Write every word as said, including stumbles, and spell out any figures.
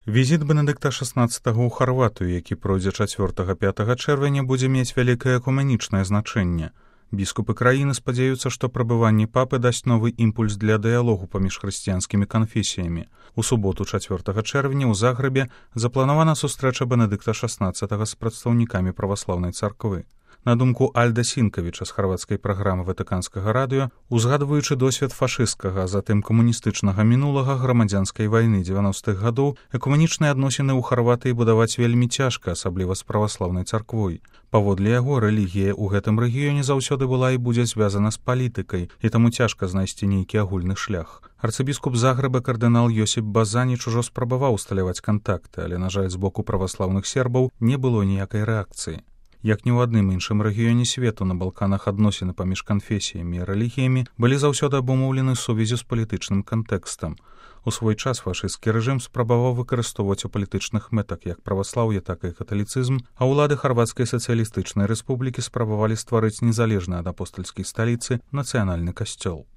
Візіт Бенедыкта шаснаццатага ў Харватыю, які пройдзе чацвёртага-пятага чэрвеня, будзе мець вялікае экуменічнае значэнне. Біскупы краіны спадзяюцца, што прабыванне папы дасць новы імпульс для дыялогу паміж хрысціянскімі канфесіямі. У суботу чацвёртага чэрвеня ў Загрэбе запланавана сустрэча Бенедыкта шаснаццатага з прадстаўнікамі праваслаўнай царквы. На думку Альда Сінкавіча з харвацкай праграмы ватыканскага радыё, узгадваючы досвед фашысцкага, а затым камуністычнага мінулага грамадзянскай вайны дзевяностых гадоў, экуменічныя адносіны ў Харватыі будаваць вельмі цяжка, асабліва з праваслаўнай царквой. Паводле яго, рэлігія ў гэтым рэгіёне заўсёды была і будзе звязана з палітыкай, і таму цяжка знайсці нейкі агульны шлях. Арцыбіскуп Загрэба кардынал Йосіп Базаніч ужо спрабаваў усталяваць кантакты, але, на жаль, з боку праваслаўных сербаў не было ніякай рэакцыі. Як ні ў адным іншым рэгіёне свету, на Балканах адносіны паміж канфесіямі і рэлігіямі былі заўсёды абумоўлены сувяззю з палітычным кантэкстам. У свой час фашысцкі рэжым спрабаваў выкарыстоўваць у палітычных мэтах як праваслаўе, так і каталіцызм, а ўлады Харвацкай сацыялістычнай рэспублікі спрабавалі стварыць незалежны ад апостальскай сталіцы нацыянальны касцёл.